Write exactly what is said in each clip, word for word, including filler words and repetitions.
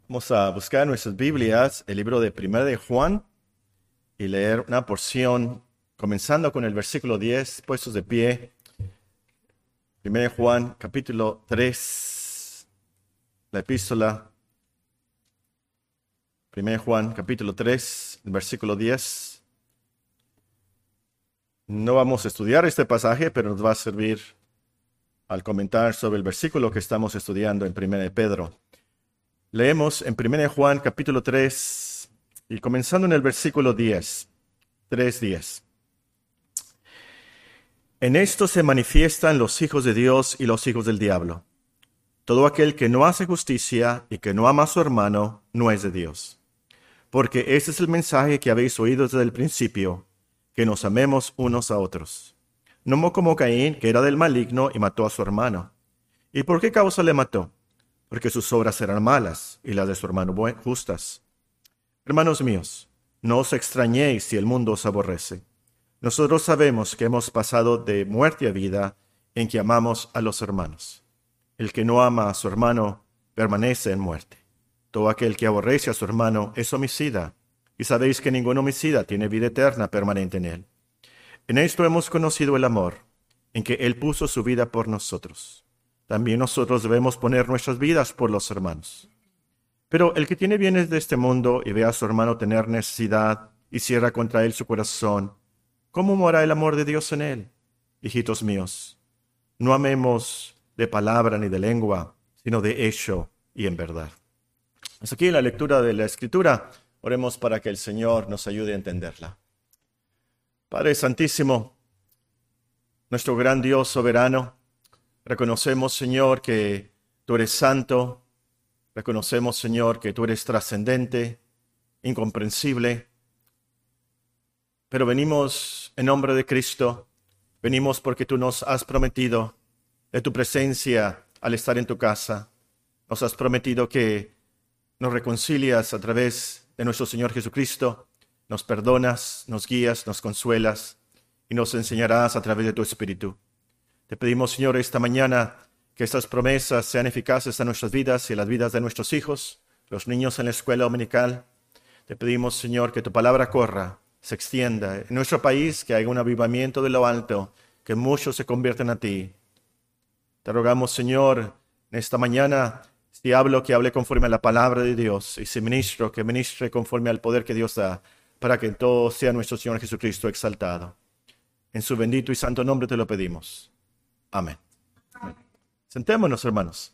Vamos a buscar en nuestras Biblias el libro de Primera de Juan y leer una porción, comenzando con el versículo diez, puestos de pie. Primera de Juan, capítulo tres, la epístola. Primera de Juan, capítulo tres, el versículo diez. No vamos a estudiar este pasaje, pero nos va a servir al comentar sobre el versículo que estamos estudiando en Primera de Pedro. Leemos en Primera de Juan, capítulo tres, y comenzando en el versículo diez, tres diez. En esto se manifiestan los hijos de Dios y los hijos del diablo. Todo aquel que no hace justicia y que no ama a su hermano, no es de Dios. Porque este es el mensaje que habéis oído desde el principio, que nos amemos unos a otros. No como Caín, que era del maligno y mató a su hermano. ¿Y por qué causa le mató? Porque sus obras eran malas y las de su hermano justas. Hermanos míos, no os extrañéis si el mundo os aborrece. Nosotros sabemos que hemos pasado de muerte a vida en que amamos a los hermanos. El que no ama a su hermano permanece en muerte. Todo aquel que aborrece a su hermano es homicida, y sabéis que ningún homicida tiene vida eterna permanente en él. En esto hemos conocido el amor, en que él puso su vida por nosotros. También nosotros debemos poner nuestras vidas por los hermanos. Pero el que tiene bienes de este mundo y ve a su hermano tener necesidad y cierra contra él su corazón, ¿cómo mora el amor de Dios en él? Hijitos míos, no amemos de palabra ni de lengua, sino de hecho y en verdad. Hasta aquí la lectura de la Escritura. Oremos para que el Señor nos ayude a entenderla. Padre Santísimo, nuestro gran Dios soberano, reconocemos, Señor, que tú eres santo. Reconocemos, Señor, que tú eres trascendente, incomprensible. Pero venimos en nombre de Cristo. Venimos porque tú nos has prometido de tu presencia al estar en tu casa. Nos has prometido que nos reconcilias a través de nuestro Señor Jesucristo. Nos perdonas, nos guías, nos consuelas y nos enseñarás a través de tu Espíritu. Te pedimos, Señor, esta mañana que estas promesas sean eficaces en nuestras vidas y en las vidas de nuestros hijos, los niños en la escuela dominical. Te pedimos, Señor, que tu palabra corra, se extienda en nuestro país, que haya un avivamiento de lo alto, que muchos se conviertan a ti. Te rogamos, Señor, en esta mañana, si hablo, que hable conforme a la palabra de Dios, y si ministro, que ministre conforme al poder que Dios da, para que en todo sea nuestro Señor Jesucristo exaltado. En su bendito y santo nombre te lo pedimos. Amén. Amén. Sentémonos, hermanos.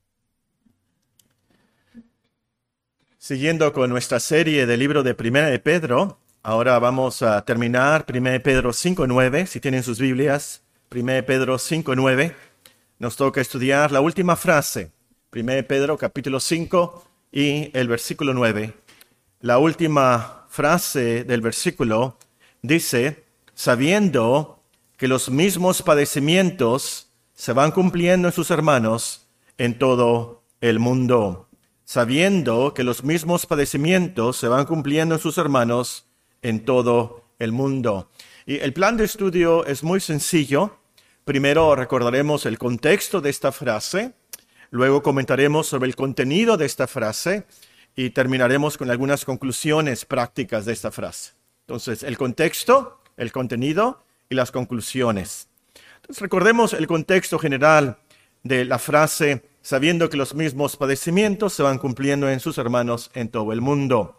Siguiendo con nuestra serie del libro de Primera de Pedro, ahora vamos a terminar Primera de Pedro cinco nueve. Si tienen sus Biblias, Primera de Pedro cinco nueve. Nos toca estudiar la última frase. Primera de Pedro, capítulo cinco y el versículo nueve. La última frase del versículo dice, sabiendo que los mismos padecimientos se van cumpliendo en sus hermanos en todo el mundo. Sabiendo que los mismos padecimientos se van cumpliendo en sus hermanos en todo el mundo. Y el plan de estudio es muy sencillo. Primero recordaremos el contexto de esta frase, luego comentaremos sobre el contenido de esta frase y terminaremos con algunas conclusiones prácticas de esta frase. Entonces, el contexto, el contenido y las conclusiones. Entonces, recordemos el contexto general de la frase, sabiendo que los mismos padecimientos se van cumpliendo en sus hermanos en todo el mundo.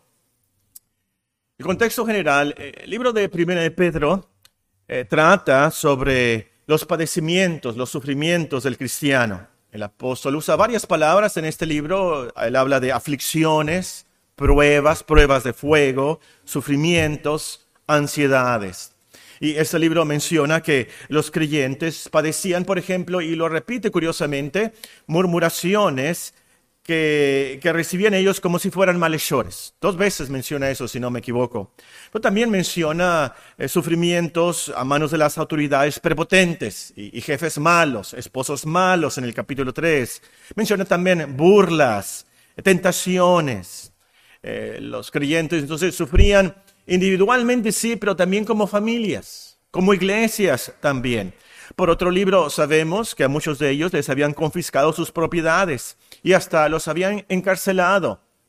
El contexto general, el libro de Primera de Pedro eh, trata sobre los padecimientos, los sufrimientos del cristiano. El apóstol usa varias palabras en este libro. Él habla de aflicciones, pruebas, pruebas de fuego, sufrimientos, ansiedades. Y este libro menciona que los creyentes padecían, por ejemplo, y lo repite curiosamente, murmuraciones que, que recibían ellos como si fueran malhechores. Dos veces menciona eso, si no me equivoco. Pero también menciona eh, sufrimientos a manos de las autoridades prepotentes y, y jefes malos, esposos malos en el capítulo tres. Menciona también burlas, tentaciones. Eh, los creyentes entonces sufrían individualmente, sí, pero también como familias, como iglesias también. Por otro libro sabemos que a muchos de ellos les habían confiscado sus propiedades y hasta los habían encarcelado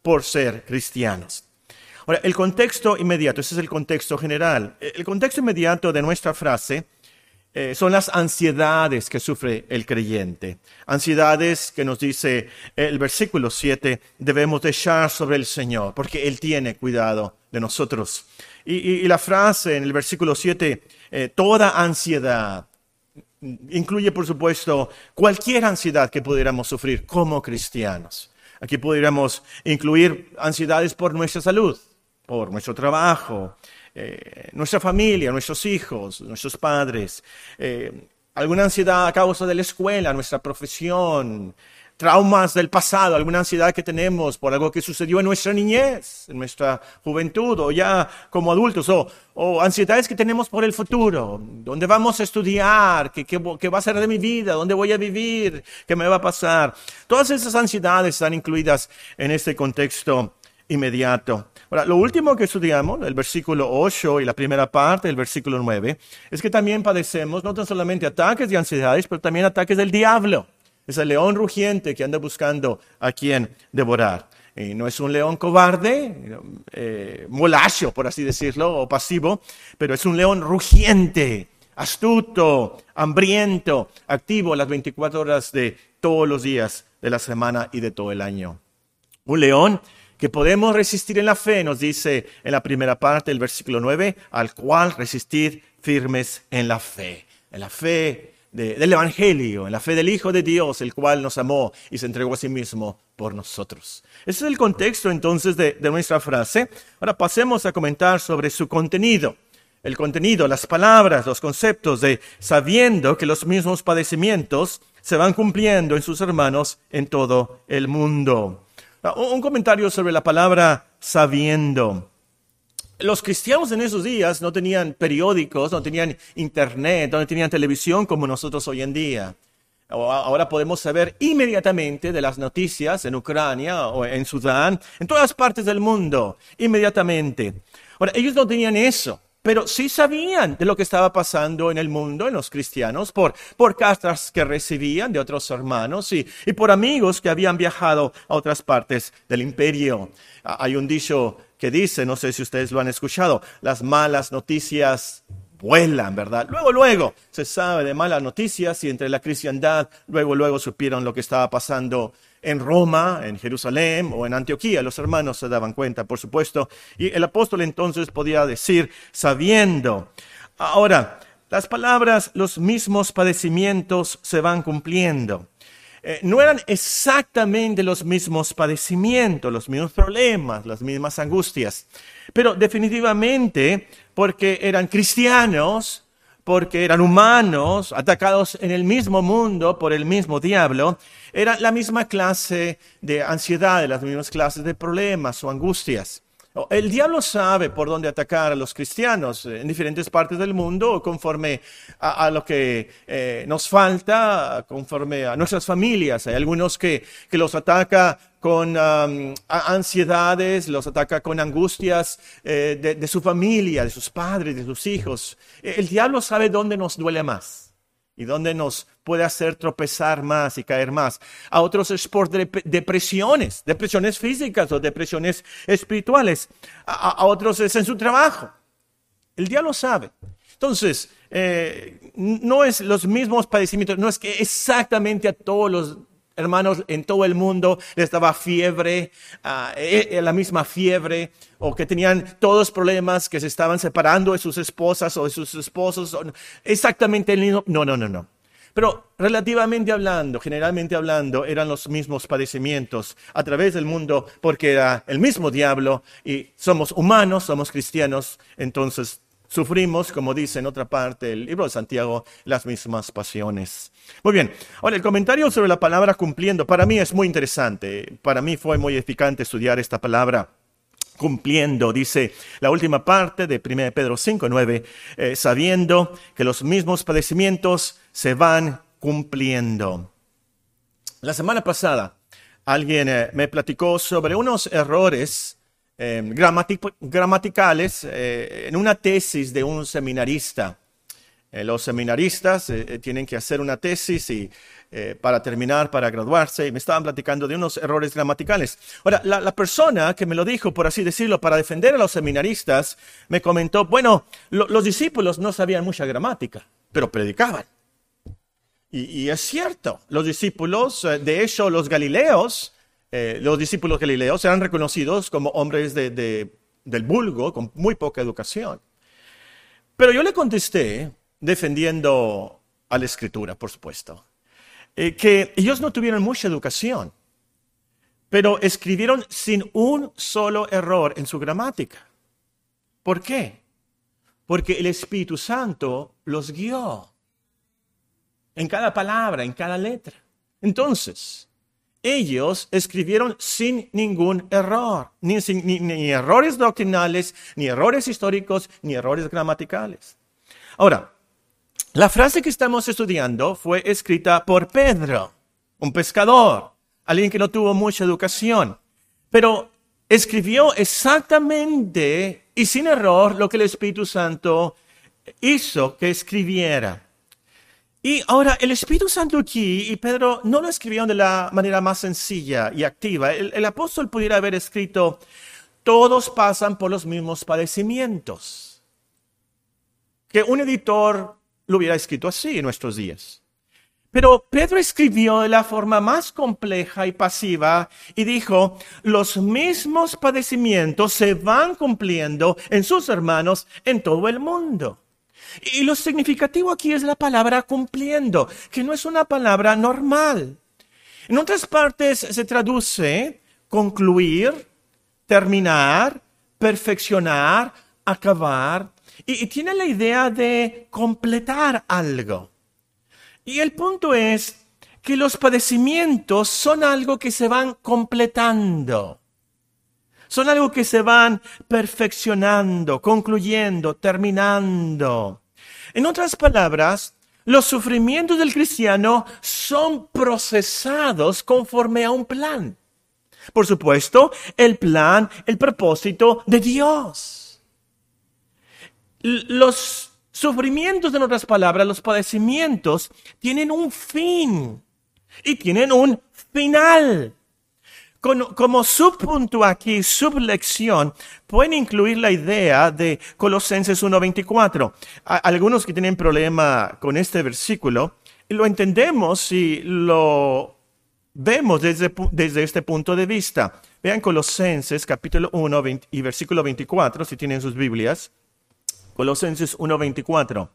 por ser cristianos. Ahora, el contexto inmediato, ese es el contexto general. El contexto inmediato de nuestra frase eh, son las ansiedades que sufre el creyente. Ansiedades que nos dice el versículo siete, debemos dejar sobre el Señor, porque Él tiene cuidado de nosotros. Y, y, y la frase en el versículo siete, eh, toda ansiedad, incluye, por supuesto, cualquier ansiedad que pudiéramos sufrir como cristianos. Aquí pudiéramos incluir ansiedades por nuestra salud, por nuestro trabajo, eh, nuestra familia, nuestros hijos, nuestros padres, eh, alguna ansiedad a causa de la escuela, nuestra profesión, traumas del pasado, alguna ansiedad que tenemos por algo que sucedió en nuestra niñez, en nuestra juventud o ya como adultos, o, o ansiedades que tenemos por el futuro, dónde vamos a estudiar, qué, qué, qué va a ser de mi vida, dónde voy a vivir, qué me va a pasar. Todas esas ansiedades están incluidas en este contexto inmediato. Ahora, lo último que estudiamos, el versículo ocho y la primera parte del versículo nueve, es que también padecemos no tan solamente ataques de ansiedades, pero también ataques del diablo. Es el león rugiente que anda buscando a quien devorar. Y no es un león cobarde, eh, molacho, por así decirlo, o pasivo, pero es un león rugiente, astuto, hambriento, activo las veinticuatro horas de todos los días de la semana y de todo el año. Un león que podemos resistir en la fe, nos dice en la primera parte del versículo nueve, al cual resistir firmes en la fe. En la fe de, del Evangelio, en la fe del Hijo de Dios, el cual nos amó y se entregó a sí mismo por nosotros. Ese es el contexto entonces de, de nuestra frase. Ahora pasemos a comentar sobre su contenido. El contenido, las palabras, los conceptos de sabiendo que los mismos padecimientos se van cumpliendo en sus hermanos en todo el mundo. Un comentario sobre la palabra sabiendo. Los cristianos en esos días no tenían periódicos, no tenían internet, no tenían televisión como nosotros hoy en día. Ahora podemos saber inmediatamente de las noticias en Ucrania o en Sudán, en todas partes del mundo, inmediatamente. Ahora, ellos no tenían eso. Pero sí sabían de lo que estaba pasando en el mundo, en los cristianos, por, por cartas que recibían de otros hermanos y, y por amigos que habían viajado a otras partes del imperio. Hay un dicho que dice, no sé si ustedes lo han escuchado, las malas noticias vuelan, ¿verdad? Luego, luego se sabe de malas noticias y entre la cristiandad, luego, luego supieron lo que estaba pasando en Roma, en Jerusalén o en Antioquía. Los hermanos se daban cuenta, por supuesto, y el apóstol entonces podía decir sabiendo. Ahora, las palabras, los mismos padecimientos se van cumpliendo. Eh, no eran exactamente los mismos padecimientos, los mismos problemas, las mismas angustias, pero definitivamente porque eran cristianos, porque eran humanos, atacados en el mismo mundo por el mismo diablo, era la misma clase de ansiedad, las mismas clases de problemas o angustias. El diablo sabe por dónde atacar a los cristianos en diferentes partes del mundo, conforme a, a lo que eh, nos falta, conforme a nuestras familias. Hay algunos que, que los ataca con um, ansiedades, los ataca con angustias eh, de, de su familia, de sus padres, de sus hijos. El diablo sabe dónde nos duele más y dónde nos puede hacer tropezar más y caer más. A otros es por dep- depresiones, depresiones físicas o depresiones espirituales. A, a otros es en su trabajo. El diablo sabe. Entonces, eh, no es los mismos padecimientos, no es que exactamente a todos los hermanos en todo el mundo les daba fiebre, uh, la misma fiebre, o que tenían todos problemas, que se estaban separando de sus esposas o de sus esposos, exactamente el mismo. No, no, no, no. Pero relativamente hablando, generalmente hablando, eran los mismos padecimientos a través del mundo, porque era el mismo diablo y somos humanos, somos cristianos, entonces sufrimos, como dice en otra parte del libro de Santiago, las mismas pasiones. Muy bien, ahora el comentario sobre la palabra cumpliendo, para mí es muy interesante. Para mí fue muy edificante estudiar esta palabra cumpliendo. Dice la última parte de primera de Pedro cinco nueve, eh, sabiendo que los mismos padecimientos se van cumpliendo. La semana pasada alguien eh, me platicó sobre unos errores Eh, gramatic- gramaticales eh, en una tesis de un seminarista. Eh, los seminaristas eh, tienen que hacer una tesis y, eh, para terminar, para graduarse, y me estaban platicando de unos errores gramaticales. Ahora, la, la persona que me lo dijo, por así decirlo, para defender a los seminaristas, me comentó, bueno, lo, los discípulos no sabían mucha gramática, pero predicaban. Y, y es cierto, los discípulos, eh, de hecho, los galileos, eh, los discípulos galileos eran reconocidos como hombres de, de, del vulgo, con muy poca educación. Pero yo le contesté, defendiendo a la Escritura, por supuesto, eh, que ellos no tuvieron mucha educación, pero escribieron sin un solo error en su gramática. ¿Por qué? Porque el Espíritu Santo los guió en cada palabra, en cada letra. Entonces, ellos escribieron sin ningún error, ni, sin, ni, ni errores doctrinales, ni errores históricos, ni errores gramaticales. Ahora, la frase que estamos estudiando fue escrita por Pedro, un pescador, alguien que no tuvo mucha educación, pero escribió exactamente y sin error lo que el Espíritu Santo hizo que escribiera. Y ahora, el Espíritu Santo aquí y Pedro no lo escribieron de la manera más sencilla y activa. El, el apóstol pudiera haber escrito, todos pasan por los mismos padecimientos. Que un editor lo hubiera escrito así en nuestros días. Pero Pedro escribió de la forma más compleja y pasiva y dijo, los mismos padecimientos se van cumpliendo en sus hermanos en todo el mundo. Y lo significativo aquí es la palabra cumpliendo, que no es una palabra normal. En otras partes se traduce concluir, terminar, perfeccionar, acabar. Y, y tiene la idea de completar algo. Y el punto es que los padecimientos son algo que se van completando. Son algo que se van perfeccionando, concluyendo, terminando. En otras palabras, los sufrimientos del cristiano son procesados conforme a un plan. Por supuesto, el plan, el propósito de Dios. Los sufrimientos, en otras palabras, los padecimientos, tienen un fin y tienen un final. Como subpunto aquí, sublección, pueden incluir la idea de Colosenses uno veinticuatro. Algunos que tienen problema con este versículo, lo entendemos si lo vemos desde, desde este punto de vista. Vean Colosenses capítulo uno y versículo veinticuatro, si tienen sus Biblias. Colosenses uno veinticuatro.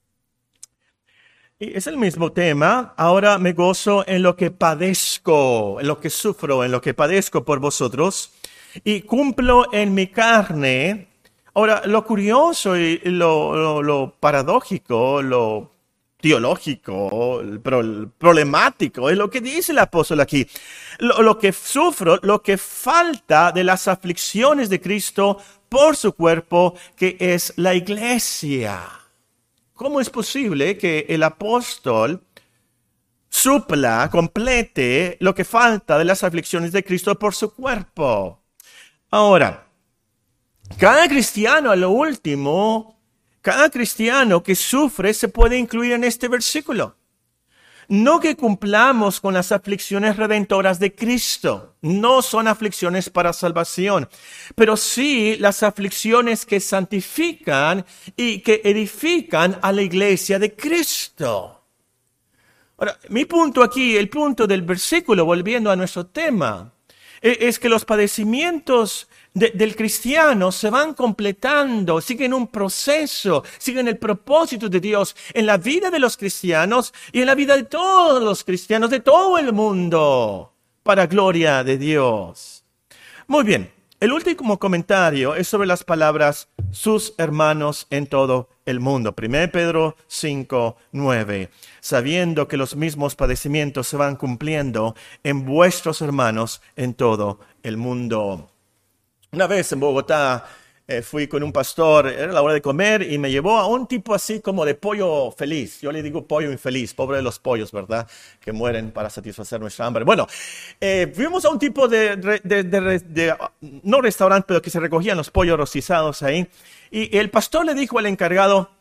Y es el mismo tema. Ahora me gozo en lo que padezco, en lo que sufro, en lo que padezco por vosotros, y cumplo en mi carne. Ahora, lo curioso y lo, lo, lo paradójico, lo teológico, el pro, el problemático, es lo que dice el apóstol aquí. Lo, lo que sufro, lo que falta de las aflicciones de Cristo por su cuerpo, que es la iglesia. ¿Cómo es posible que el apóstol supla, complete lo que falta de las aflicciones de Cristo por su cuerpo? Ahora, cada cristiano a lo último, cada cristiano que sufre se puede incluir en este versículo. No que cumplamos con las aflicciones redentoras de Cristo, no son aflicciones para salvación, pero sí las aflicciones que santifican y que edifican a la iglesia de Cristo. Ahora, mi punto aquí, el punto del versículo, volviendo a nuestro tema, es que los padecimientos de, del cristiano se van completando, siguen un proceso, siguen el propósito de Dios en la vida de los cristianos y en la vida de todos los cristianos de todo el mundo, para gloria de Dios. Muy bien, el último comentario es sobre las palabras sus hermanos en todo el mundo. primera Pedro cinco, nueve. Sabiendo que los mismos padecimientos se van cumpliendo en vuestros hermanos en todo el mundo. Una vez en Bogotá eh, fui con un pastor, era la hora de comer y me llevó a un tipo así como de pollo feliz. Yo le digo pollo infeliz, pobre de los pollos, ¿verdad? Que mueren para satisfacer nuestra hambre. Bueno, eh, fuimos a un tipo de, de, de, de, de, no restaurante, pero que se recogían los pollos rostizados ahí. Y el pastor le dijo al encargado,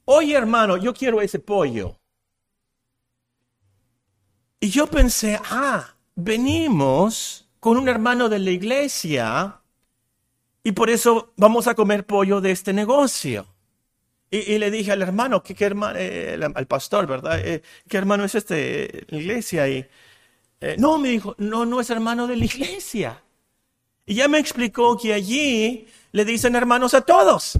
oye hermano, yo quiero ese pollo. Y yo pensé, ah, venimos con un hermano de la iglesia y por eso vamos a comer pollo de este negocio. Y, y le dije al hermano, ¿qué, qué hermano, eh, al pastor, ¿verdad? Eh, ¿Qué hermano es este, la iglesia? Y, eh, no, me dijo, no, no es hermano de la iglesia. Y ya me explicó que allí le dicen hermanos a todos.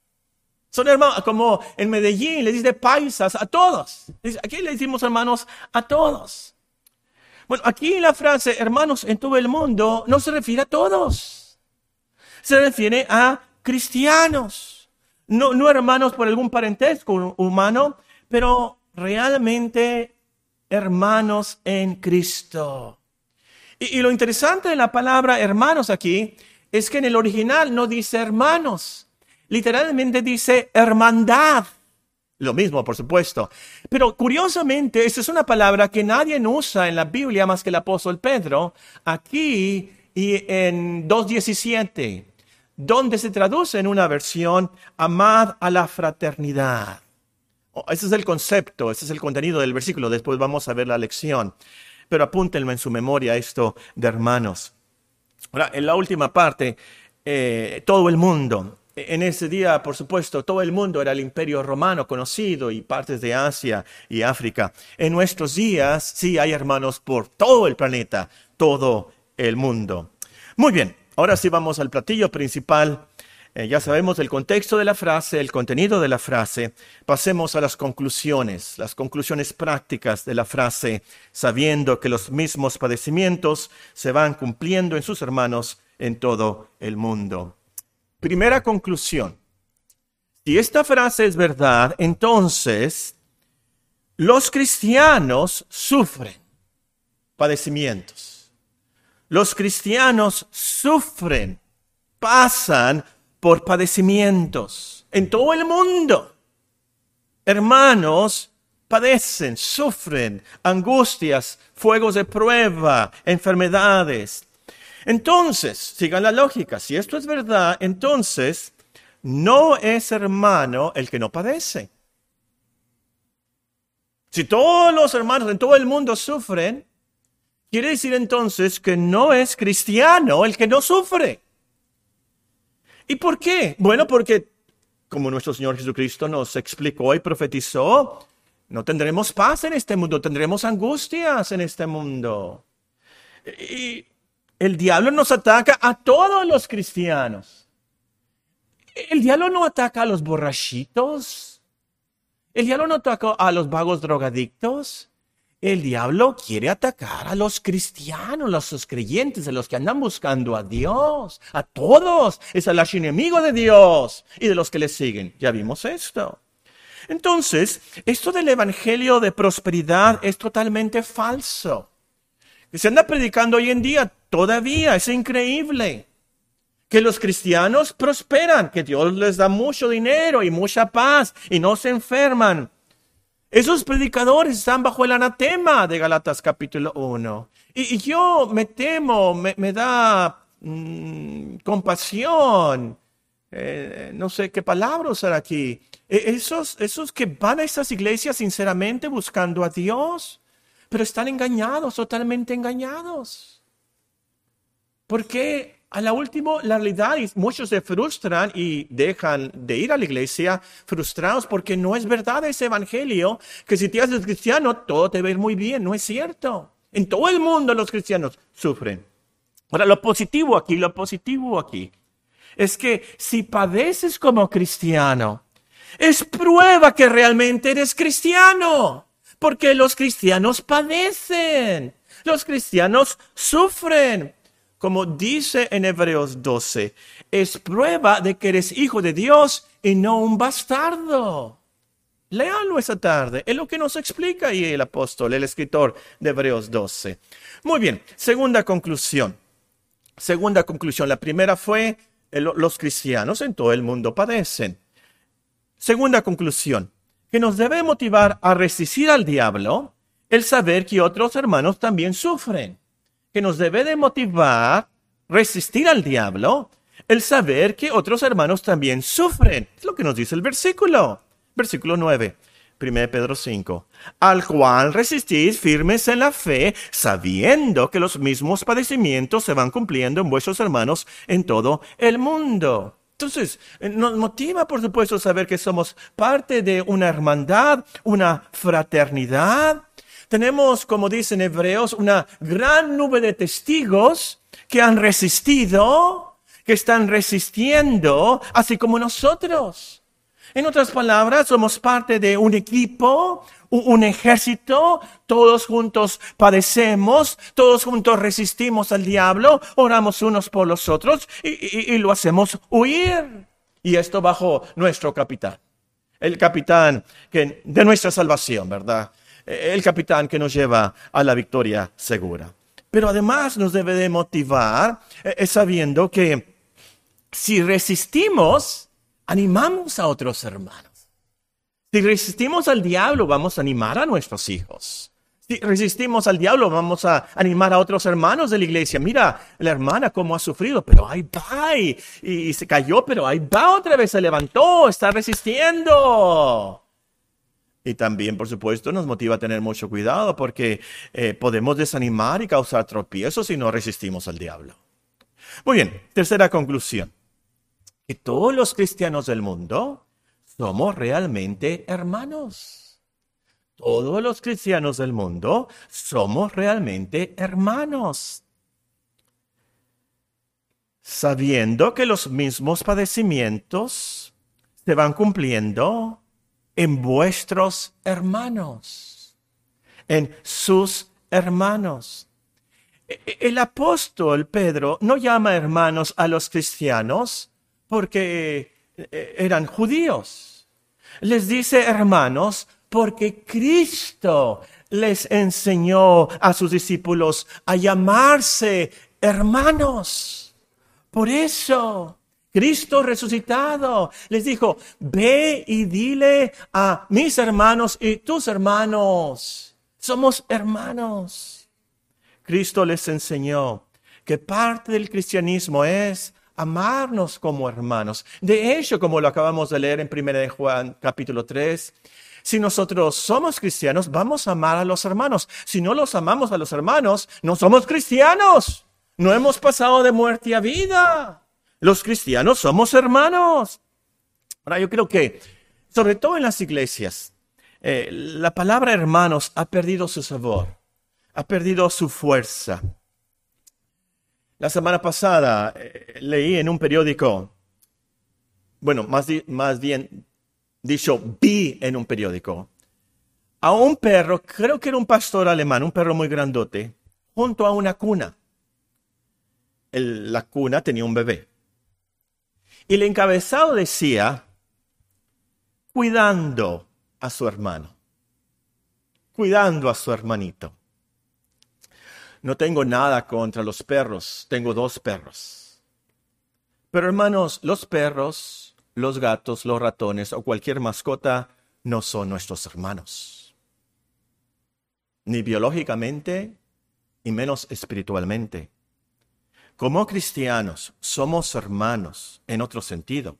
Son hermanos, como en Medellín le dicen paisas a todos. Aquí le decimos hermanos a todos. Bueno, aquí la frase hermanos en todo el mundo no se refiere a todos. Se refiere a cristianos. No, no hermanos por algún parentesco humano, pero realmente hermanos en Cristo. Y, y lo interesante de la palabra hermanos aquí es que en el original no dice hermanos. Literalmente dice hermandad. Lo mismo, por supuesto. Pero curiosamente, esta es una palabra que nadie usa en la Biblia más que el apóstol Pedro, aquí y en dos diecisiete, donde se traduce en una versión, amad a la fraternidad. Oh, ese es el concepto, ese es el contenido del versículo. Después vamos a ver la lección. Pero apúntenlo en su memoria esto de hermanos. Ahora, en la última parte, eh, todo el mundo. En ese día, por supuesto, todo el mundo era el imperio romano conocido y partes de Asia y África. En nuestros días, sí hay hermanos por todo el planeta, todo el mundo. Muy bien, ahora sí vamos al platillo principal. Eh, ya sabemos el contexto de la frase, el contenido de la frase. Pasemos a las conclusiones, las conclusiones prácticas de la frase, sabiendo que los mismos padecimientos se van cumpliendo en sus hermanos en todo el mundo. Primera conclusión. Si esta frase es verdad, entonces los cristianos sufren padecimientos. Los cristianos sufren, pasan por padecimientos en todo el mundo. Hermanos padecen, sufren angustias, fuegos de prueba, enfermedades. Entonces, sigan la lógica, si esto es verdad, entonces no es hermano el que no padece. Si todos los hermanos en todo el mundo sufren, quiere decir entonces que no es cristiano el que no sufre. ¿Y por qué? Bueno, porque como nuestro Señor Jesucristo nos explicó y profetizó, no tendremos paz en este mundo, tendremos angustias en este mundo. Y el diablo nos ataca a todos los cristianos. El diablo no ataca a los borrachitos. El diablo no ataca a los vagos drogadictos. El diablo quiere atacar a los cristianos, a los creyentes, a los que andan buscando a Dios. A todos. Es el archienemigo de Dios y de los que le siguen. Ya vimos esto. Entonces, esto del evangelio de prosperidad es totalmente falso. Que se anda predicando hoy en día todavía, es increíble. Que los cristianos prosperan, que Dios les da mucho dinero y mucha paz y no se enferman. Esos predicadores están bajo el anatema de Gálatas capítulo uno. Y, y yo me temo, me, me da mmm, compasión, eh, no sé qué palabra usar aquí. Esos, esos que van a esas iglesias sinceramente buscando a Dios, pero están engañados, totalmente engañados. Porque a la última, la realidad, y muchos se frustran y dejan de ir a la iglesia frustrados porque no es verdad ese evangelio, que si te haces cristiano, todo te va a ir muy bien. No es cierto. En todo el mundo los cristianos sufren. Ahora, lo positivo aquí, lo positivo aquí, es que si padeces como cristiano, es prueba que realmente eres cristiano. Porque los cristianos padecen, los cristianos sufren. Como dice en Hebreos doce, es prueba de que eres hijo de Dios y no un bastardo. Léanlo esa tarde, es lo que nos explica ahí el apóstol, el escritor de Hebreos doce. Muy bien, segunda conclusión. Segunda conclusión, la primera fue, los cristianos en todo el mundo padecen. Segunda conclusión. Que nos debe motivar a resistir al diablo el saber que otros hermanos también sufren. Que nos debe de motivar a resistir al diablo el saber que otros hermanos también sufren. Es lo que nos dice el versículo. Versículo nueve. primera Pedro cinco, al cual resistís firmes en la fe, sabiendo que los mismos padecimientos se van cumpliendo en vuestros hermanos en todo el mundo. Entonces, nos motiva, por supuesto, saber que somos parte de una hermandad, una fraternidad. Tenemos, como dicen Hebreos, una gran nube de testigos que han resistido, que están resistiendo, así como nosotros. En otras palabras, somos parte de un equipo, un ejército, todos juntos padecemos, todos juntos resistimos al diablo, oramos unos por los otros y, y, y lo hacemos huir. Y esto bajo nuestro capitán, el capitán que, de nuestra salvación, ¿verdad? El capitán que nos lleva a la victoria segura. Pero además nos debe de motivar eh, sabiendo que si resistimos, animamos a otros hermanos. Si resistimos al diablo, vamos a animar a nuestros hijos. Si resistimos al diablo, vamos a animar a otros hermanos de la iglesia. Mira, la hermana cómo ha sufrido, pero ahí va. Y, y se cayó, pero ahí va otra vez, se levantó, está resistiendo. Y también, por supuesto, nos motiva a tener mucho cuidado porque eh, podemos desanimar y causar tropiezos si no resistimos al diablo. Muy bien, tercera conclusión. Que todos los cristianos del mundo somos realmente hermanos. Todos los cristianos del mundo somos realmente hermanos. Sabiendo que los mismos padecimientos se van cumpliendo en vuestros hermanos, en sus hermanos. El apóstol Pedro no llama hermanos a los cristianos porque eran judíos. Les dice hermanos porque Cristo les enseñó a sus discípulos a llamarse hermanos. Por eso, Cristo resucitado les dijo, ve y dile a mis hermanos y tus hermanos. Somos hermanos. Cristo les enseñó que parte del cristianismo es amarnos como hermanos. De hecho, como lo acabamos de leer en primera de Juan capítulo tres, si nosotros somos cristianos, vamos a amar a los hermanos. Si no los amamos a los hermanos, no somos cristianos. No hemos pasado de muerte a vida. Los cristianos somos hermanos. Ahora, yo creo que, sobre todo en las iglesias, eh, la palabra hermanos ha perdido su sabor, ha perdido su fuerza. La semana pasada eh, leí en un periódico, bueno, más, di, más bien dicho, vi en un periódico, a un perro, creo que era un pastor alemán, un perro muy grandote, junto a una cuna. El, la cuna tenía un bebé. Y el encabezado decía, cuidando a su hermano, cuidando a su hermanito. No tengo nada contra los perros, tengo dos perros. Pero hermanos, los perros, los gatos, los ratones o cualquier mascota no son nuestros hermanos. Ni biológicamente, y menos espiritualmente. Como cristianos, somos hermanos en otro sentido.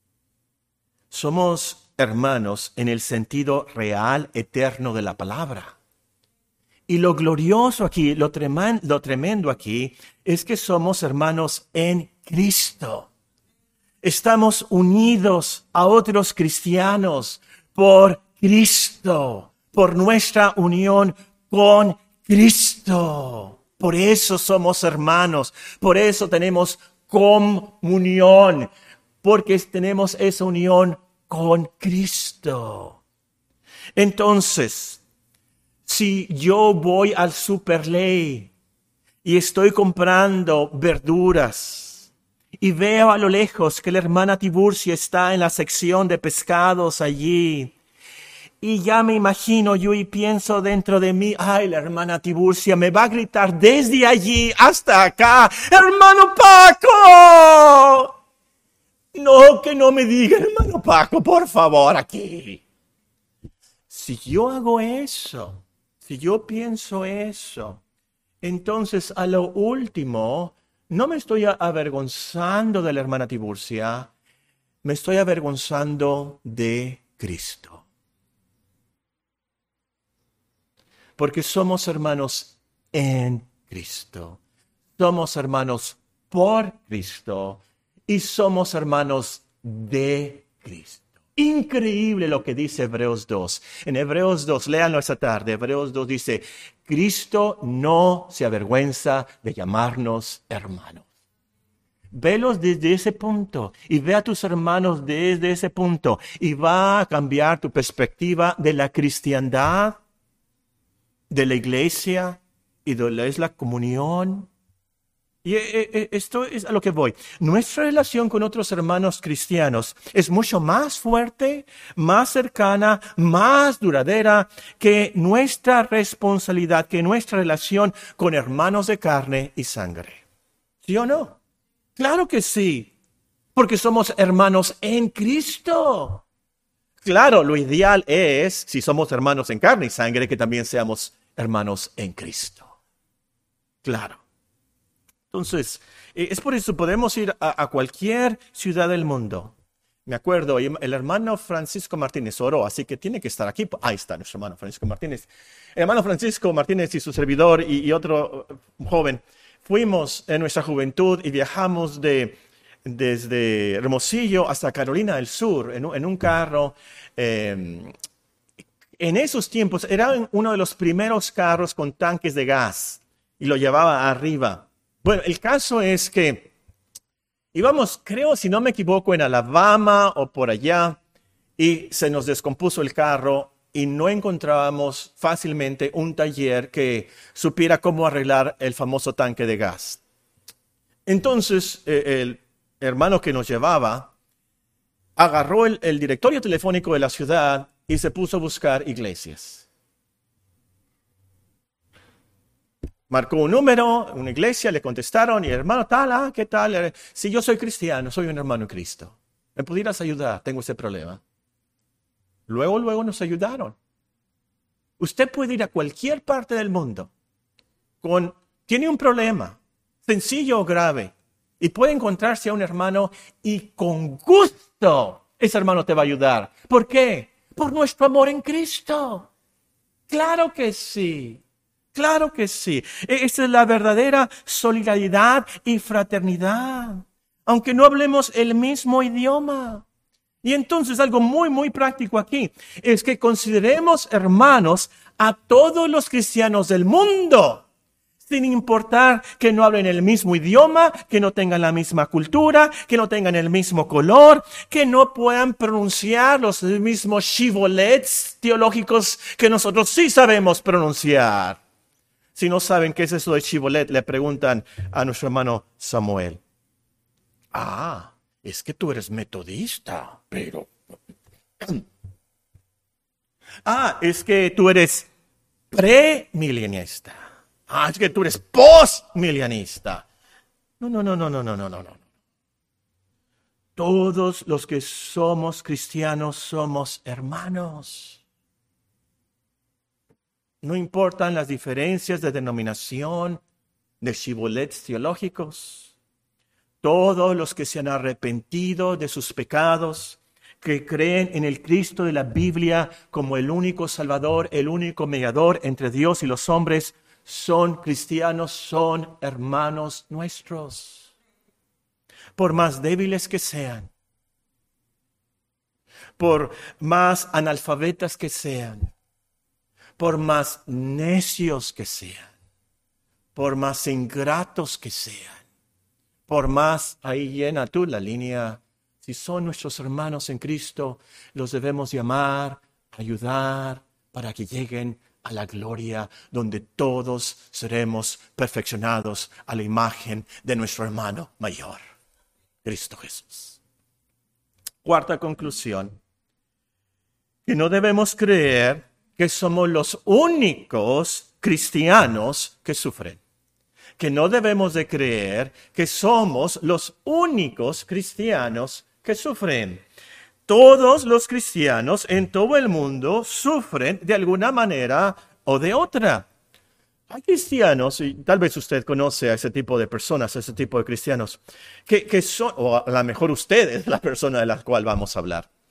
Somos hermanos en el sentido real, eterno de la palabra. Y lo glorioso aquí, lo tremendo, lo tremendo aquí, es que somos hermanos en Cristo. Estamos unidos a otros cristianos por Cristo, por nuestra unión con Cristo. Por eso somos hermanos, por eso tenemos comunión, porque tenemos esa unión con Cristo. Entonces, si yo voy al Superley y estoy comprando verduras y veo a lo lejos que la hermana Tiburcia está en la sección de pescados allí, y ya me imagino yo y pienso dentro de mí, ay, la hermana Tiburcia me va a gritar desde allí hasta acá, ¡hermano Paco! No, que no me diga, hermano Paco, por favor, aquí. Si yo hago eso, si yo pienso eso, entonces a lo último, no me estoy avergonzando de la hermana Tiburcia, me estoy avergonzando de Cristo. Porque somos hermanos en Cristo. Somos hermanos por Cristo y somos hermanos de Cristo. Increíble lo que dice Hebreos dos. En Hebreos dos, léanlo esta tarde. Hebreos dos dice, Cristo no se avergüenza de llamarnos hermanos. Velos desde ese punto y ve a tus hermanos desde ese punto y va a cambiar tu perspectiva de la cristiandad, de la iglesia y de lo es la comunión. Y esto es a lo que voy. Nuestra relación con otros hermanos cristianos es mucho más fuerte, más cercana, más duradera que nuestra responsabilidad, que nuestra relación con hermanos de carne y sangre. ¿Sí o no? Claro que sí, porque somos hermanos en Cristo. Claro, lo ideal es, si somos hermanos en carne y sangre, que también seamos hermanos en Cristo. Claro. Entonces, es por eso podemos ir a, a cualquier ciudad del mundo. Me acuerdo, el hermano Francisco Martínez oró, así que tiene que estar aquí. Ahí está nuestro hermano Francisco Martínez. El hermano Francisco Martínez y su servidor y, y otro joven, fuimos en nuestra juventud y viajamos de, desde Hermosillo hasta Carolina del Sur en, en un carro. Eh, en esos tiempos era uno de los primeros carros con tanques de gas y lo llevaba arriba. Bueno, el caso es que íbamos, creo, si no me equivoco, en Alabama o por allá, y se nos descompuso el carro y no encontrábamos fácilmente un taller que supiera cómo arreglar el famoso tanque de gas. Entonces, eh, el hermano que nos llevaba agarró el, el directorio telefónico de la ciudad y se puso a buscar iglesias. Marcó un número, una iglesia, le contestaron, y hermano tal, ah, ¿qué tal? Sí, yo soy cristiano, soy un hermano en Cristo. ¿Me pudieras ayudar? Tengo ese problema. Luego, luego nos ayudaron. Usted puede ir a cualquier parte del mundo, con, tiene un problema, sencillo o grave, y puede encontrarse a un hermano y con gusto ese hermano te va a ayudar. ¿Por qué? Por nuestro amor en Cristo. Claro que sí. Claro que sí. Esa es la verdadera solidaridad y fraternidad, aunque no hablemos el mismo idioma. Y entonces algo muy, muy práctico aquí es que consideremos hermanos a todos los cristianos del mundo, sin importar que no hablen el mismo idioma, que no tengan la misma cultura, que no tengan el mismo color, que no puedan pronunciar los mismos shibolets teológicos que nosotros sí sabemos pronunciar. Si no saben qué es eso de Chibolet, le preguntan a nuestro hermano Samuel. Ah, es que tú eres metodista, pero... Ah, es que tú eres premilenista. Ah, es que tú eres postmilenista. No, no, no, no, no, no, no, no, no. Todos los que somos cristianos somos hermanos. No importan las diferencias de denominación, de shibolets teológicos. Todos los que se han arrepentido de sus pecados, que creen en el Cristo de la Biblia como el único Salvador, el único mediador entre Dios y los hombres, son cristianos, son hermanos nuestros. Por más débiles que sean, por más analfabetas que sean, por más necios que sean, por más ingratos que sean, por más, ahí llena tú la línea, si son nuestros hermanos en Cristo, los debemos llamar, ayudar, para que lleguen a la gloria donde todos seremos perfeccionados a la imagen de nuestro hermano mayor, Cristo Jesús. Cuarta conclusión, que no debemos creer que somos los únicos cristianos que sufren. Que no debemos de creer que somos los únicos cristianos que sufren. Todos los cristianos en todo el mundo sufren de alguna manera o de otra. Hay cristianos, y tal vez usted conoce a ese tipo de personas, a ese tipo de cristianos, que, que son, o a lo mejor usted es la persona de la cual vamos a hablar,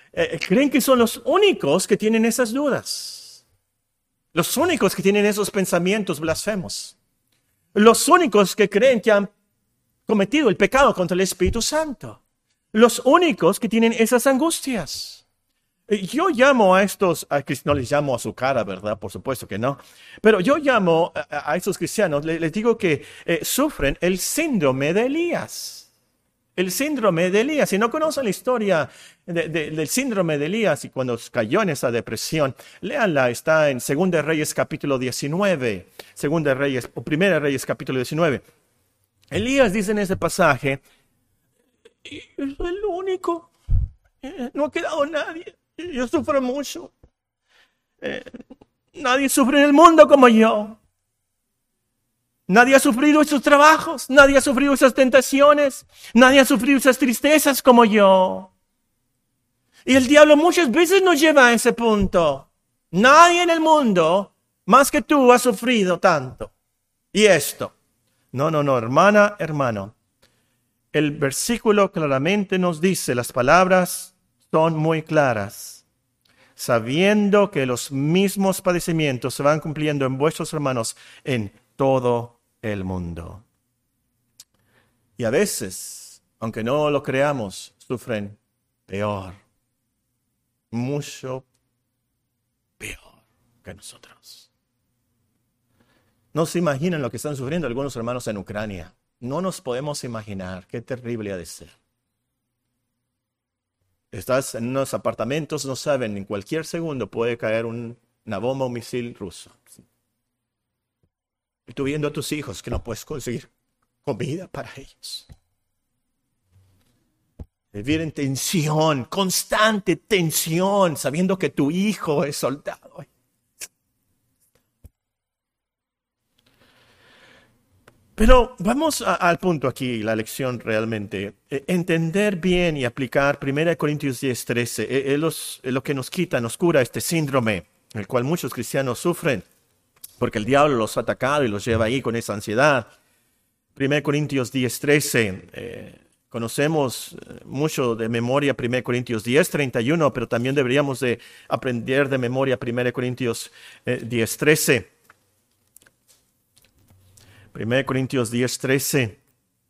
eh, creen que son los únicos que tienen esas dudas. Los únicos que tienen esos pensamientos blasfemos. Los únicos que creen que han cometido el pecado contra el Espíritu Santo. Los únicos que tienen esas angustias. Yo llamo a estos, a, no les llamo a su cara, ¿verdad? Por supuesto que no. Pero yo llamo a, a estos cristianos, les, les digo que eh, sufren el síndrome de Elías. El síndrome de Elías. Si no conocen la historia de, de, del síndrome de Elías y cuando cayó en esa depresión, léanla, está en Segunda de Reyes capítulo diecinueve. Segunda de Reyes, o Primera de Reyes capítulo diecinueve. Elías dice en ese pasaje, es el único, no ha quedado nadie. Yo sufro mucho. Eh, nadie sufre en el mundo como yo. Nadie ha sufrido esos trabajos. Nadie ha sufrido esas tentaciones. Nadie ha sufrido esas tristezas como yo. Y el diablo muchas veces nos lleva a ese punto. Nadie en el mundo, más que tú, ha sufrido tanto. Y esto. No, no, no, hermana, hermano. El versículo claramente nos dice, las palabras son muy claras, sabiendo que los mismos padecimientos se van cumpliendo en vuestros hermanos en todo el mundo. Y a veces, aunque no lo creamos, sufren peor, mucho peor que nosotros. No se imaginan lo que están sufriendo algunos hermanos en Ucrania. No nos podemos imaginar qué terrible ha de ser. Estás en unos apartamentos, no saben, en cualquier segundo puede caer un, una bomba o un misil ruso. Y tú viendo a tus hijos que no puedes conseguir comida para ellos. Vivir en tensión, constante tensión, sabiendo que tu hijo es soldado. Pero vamos a, al punto aquí, la lección realmente. Eh, entender bien y aplicar primera Corintios diez, trece eh, es, es lo que nos quita, nos cura este síndrome, el cual muchos cristianos sufren, porque el diablo los ha atacado y los lleva ahí con esa ansiedad. primera Corintios diez, trece, eh, conocemos mucho de memoria primera Corintios diez, treinta y uno, pero también deberíamos de aprender de memoria primera Corintios eh, diez, trece. primera Corintios diez, trece.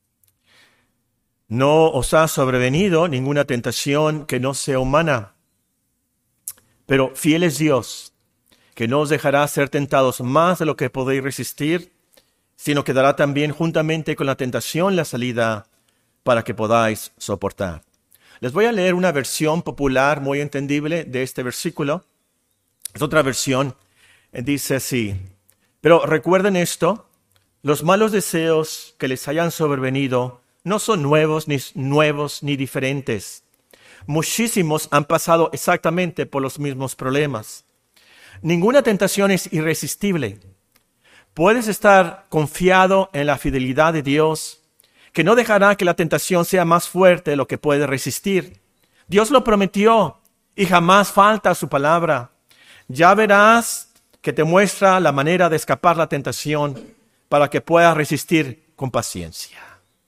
No os ha sobrevenido ninguna tentación que no sea humana, pero fiel es Dios, que no os dejará ser tentados más de lo que podéis resistir, sino que dará también juntamente con la tentación la salida para que podáis soportar. Les voy a leer una versión popular muy entendible de este versículo. Es otra versión. Dice así: pero recuerden esto, los malos deseos que les hayan sobrevenido no son nuevos ni, nuevos ni diferentes. Muchísimos han pasado exactamente por los mismos problemas. Ninguna tentación es irresistible. Puedes estar confiado en la fidelidad de Dios, que no dejará que la tentación sea más fuerte de lo que puede resistir. Dios lo prometió y jamás falta a su palabra. Ya verás que te muestra la manera de escapar la tentación para que puedas resistir con paciencia.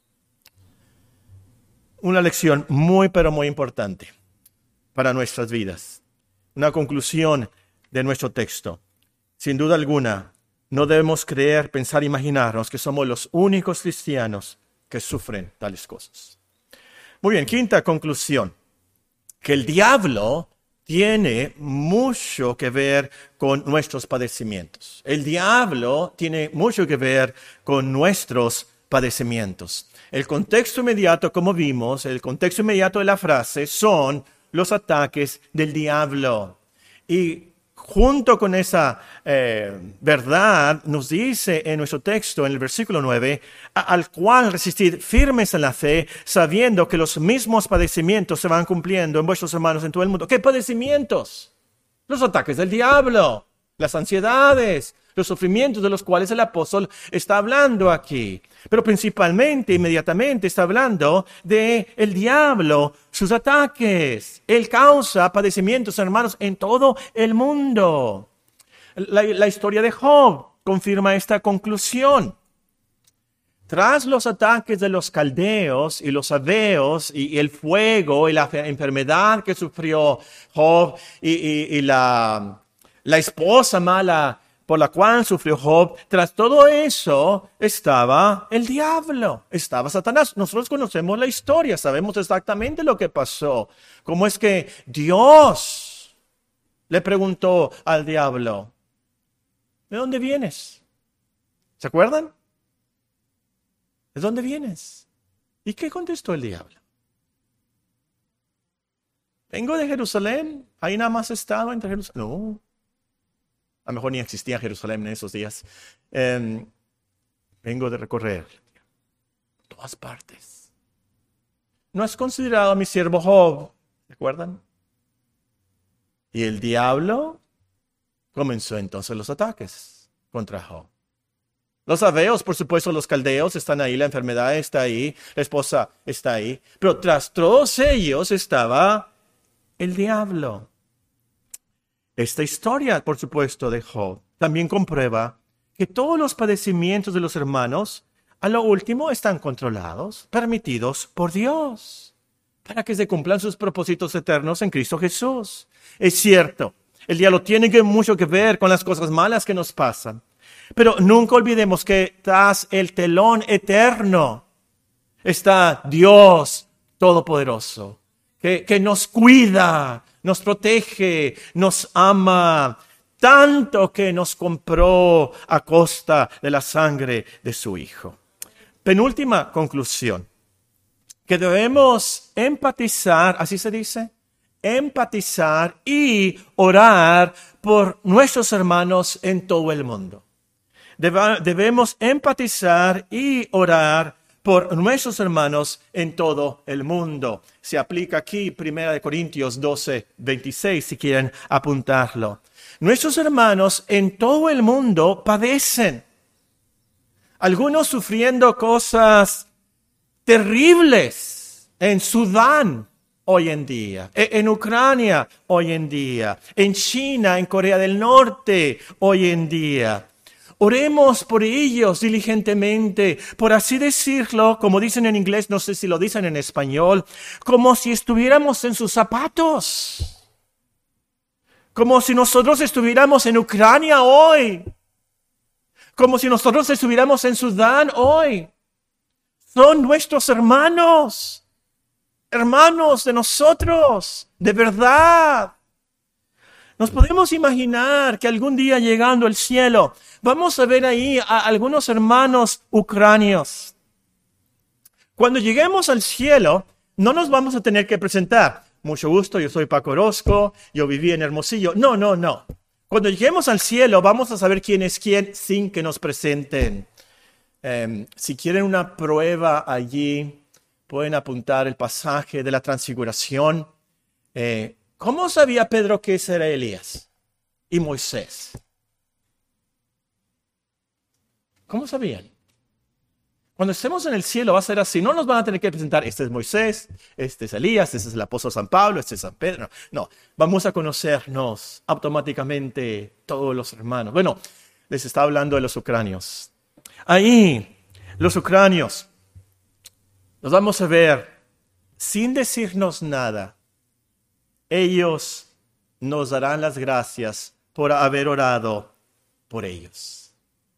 Una lección muy, pero muy importante para nuestras vidas. Una conclusión de nuestro texto. Sin duda alguna, no debemos creer, pensar, imaginarnos que somos los únicos cristianos que sufren tales cosas. Muy bien, quinta conclusión. Que el diablo tiene mucho que ver con nuestros padecimientos. El diablo tiene mucho que ver con nuestros padecimientos. El contexto inmediato, como vimos, el contexto inmediato de la frase son los ataques del diablo. Y junto con esa eh, verdad, nos dice en nuestro texto, en el versículo nueve, al cual resistid firmes en la fe, sabiendo que los mismos padecimientos se van cumpliendo en vuestros hermanos en todo el mundo. ¿Qué padecimientos? Los ataques del diablo, las ansiedades, los sufrimientos de los cuales el apóstol está hablando aquí. Pero principalmente, inmediatamente, está hablando de el diablo, sus ataques. Él causa padecimientos, hermanos, en todo el mundo. La, la historia de Job confirma esta conclusión. tras los ataques de los caldeos y los sabeos y, y el fuego y la enfermedad que sufrió Job y, y, y la, la esposa mala por la cual sufrió Job, tras todo eso estaba el diablo, estaba Satanás. Nosotros conocemos la historia, sabemos exactamente lo que pasó. Cómo es que Dios le preguntó al diablo, ¿de dónde vienes? ¿Se acuerdan? ¿De dónde vienes? ¿Y qué contestó el diablo? Vengo de Jerusalén, ahí nada más he estado entre Jerusalén. No. A lo mejor ni existía Jerusalén en esos días. Eh, vengo de recorrer todas partes. ¿No has considerado a mi siervo Job? ¿Se acuerdan? Y el diablo comenzó entonces los ataques contra Job. Los sabeos, por supuesto, los caldeos están ahí, la enfermedad está ahí, la esposa está ahí. Pero tras todos ellos estaba el diablo. Esta historia, por supuesto, de Job también comprueba que todos los padecimientos de los hermanos, a lo último, están controlados, permitidos por Dios, para que se cumplan sus propósitos eternos en Cristo Jesús. Es cierto, el diablo tiene que mucho que ver con las cosas malas que nos pasan, pero nunca olvidemos que tras el telón eterno está Dios Todopoderoso, que, que nos cuida, nos protege, nos ama, tanto que nos compró a costa de la sangre de su Hijo. Penúltima conclusión, que debemos empatizar, así se dice, empatizar y orar por nuestros hermanos en todo el mundo. Debemos empatizar y orar por nuestros hermanos en todo el mundo. Se aplica aquí Primera de Corintios doce, veintiséis, si quieren apuntarlo. Nuestros hermanos en todo el mundo padecen. Algunos sufriendo cosas terribles en Sudán hoy en día, en Ucrania hoy en día, en China, en Corea del Norte hoy en día. Oremos por ellos diligentemente, por así decirlo, como dicen en inglés, no sé si lo dicen en español, como si estuviéramos en sus zapatos. Como si nosotros estuviéramos en Ucrania hoy. Como si nosotros estuviéramos en Sudán hoy. Son nuestros hermanos. Hermanos de nosotros, de verdad. Nos podemos imaginar que algún día llegando al cielo, vamos a ver ahí a algunos hermanos ucranios. Cuando lleguemos al cielo, no nos vamos a tener que presentar. Mucho gusto, yo soy Paco Orozco, yo viví en Hermosillo. No, no, no. Cuando lleguemos al cielo, vamos a saber quién es quién sin que nos presenten. Eh, si quieren una prueba allí, pueden apuntar el pasaje de la transfiguración. Eh, ¿Cómo sabía Pedro que ese era Elías y Moisés? ¿Cómo sabían? Cuando estemos en el cielo va a ser así. No nos van a tener que presentar, este es Moisés, este es Elías, este es el apóstol San Pablo, este es San Pedro. No, no, vamos a conocernos automáticamente todos los hermanos. Bueno, les estaba hablando de los ucranios. Ahí, los ucranios, los vamos a ver sin decirnos nada. Ellos nos darán las gracias por haber orado por ellos.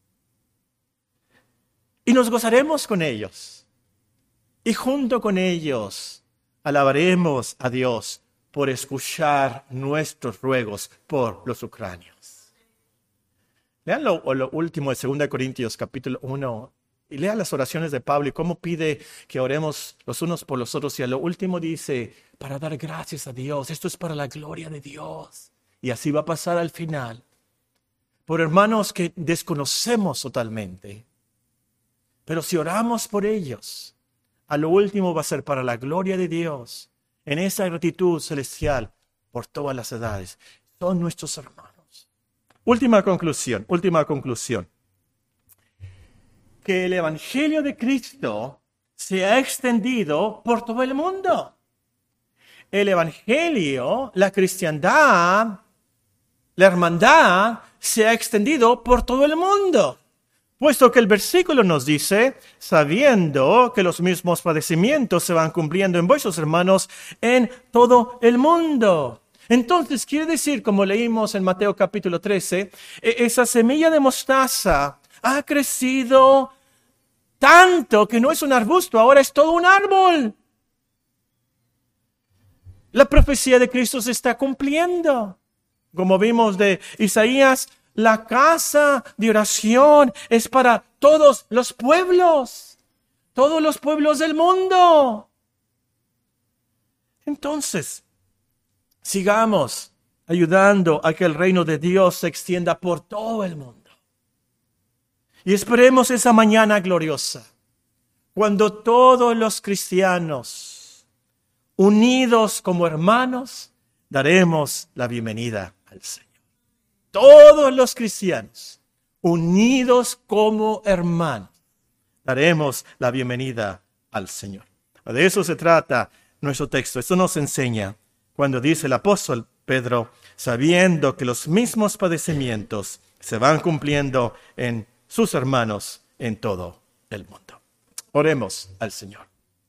Y nos gozaremos con ellos. Y junto con ellos alabaremos a Dios por escuchar nuestros ruegos por los ucranios. Lean lo, lo último de segunda de Corintios capítulo uno y lean las oraciones de Pablo y cómo pide que oremos los unos por los otros. Y a lo último dice, para dar gracias a Dios, esto es para la gloria de Dios. Y así va a pasar al final. Por hermanos que desconocemos totalmente. Pero si oramos por ellos, a lo último va a ser para la gloria de Dios. En esa gratitud celestial por todas las edades. Son nuestros hermanos. Última conclusión, última conclusión. Que el Evangelio de Cristo se ha extendido por todo el mundo. El Evangelio, la cristiandad, la hermandad se ha extendido por todo el mundo. Puesto que el versículo nos dice, sabiendo que los mismos padecimientos se van cumpliendo en vuestros hermanos en todo el mundo. Entonces, quiere decir, como leímos en Mateo capítulo trece, esa semilla de mostaza ha crecido tanto que no es un arbusto, ahora es todo un árbol. La profecía de Cristo se está cumpliendo. Como vimos de Isaías, la casa de oración es para todos los pueblos, todos los pueblos del mundo. Entonces, sigamos ayudando a que el reino de Dios se extienda por todo el mundo. Y esperemos esa mañana gloriosa, cuando todos los cristianos, unidos como hermanos, daremos la bienvenida al Señor. Todos los cristianos, unidos como hermanos, daremos la bienvenida al Señor. De eso se trata nuestro texto. Esto nos enseña cuando dice el apóstol Pedro, sabiendo que los mismos padecimientos se van cumpliendo en sus hermanos en todo el mundo. Oremos al Señor.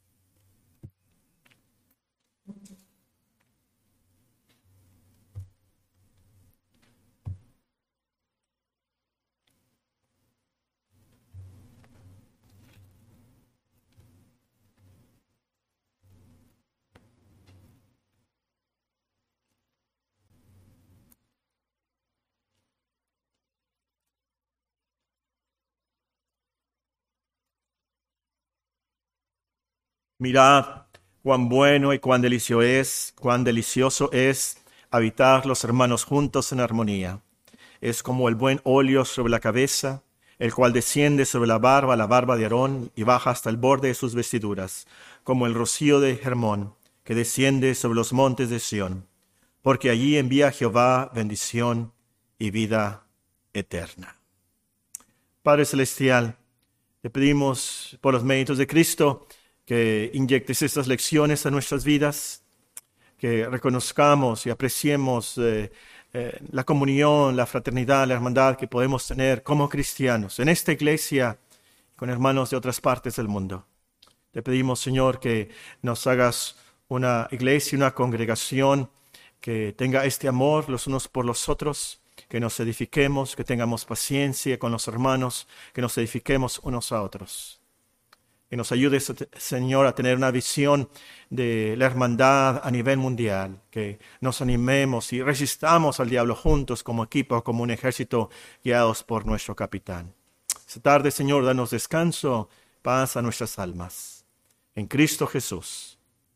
Mirad cuán bueno y cuán delicioso es, cuán delicioso es habitar los hermanos juntos en armonía. Es como el buen óleo sobre la cabeza, el cual desciende sobre la barba, la barba de Aarón, y baja hasta el borde de sus vestiduras, como el rocío de Hermón, que desciende sobre los montes de Sión. Porque allí envía Jehová bendición y vida eterna. Padre Celestial, te pedimos por los méritos de Cristo, que inyectes estas lecciones a nuestras vidas, que reconozcamos y apreciemos eh, eh, la comunión, la fraternidad, la hermandad que podemos tener como cristianos en esta iglesia con hermanos de otras partes del mundo. Te pedimos, Señor, que nos hagas una iglesia, una congregación que tenga este amor los unos por los otros, que nos edifiquemos, que tengamos paciencia con los hermanos, que nos edifiquemos unos a otros. Que nos ayude, Señor, a tener una visión de la hermandad a nivel mundial. Que nos animemos y resistamos al diablo juntos como equipo, como un ejército guiados por nuestro capitán. Esta tarde, Señor, danos descanso, paz a nuestras almas. En Cristo Jesús.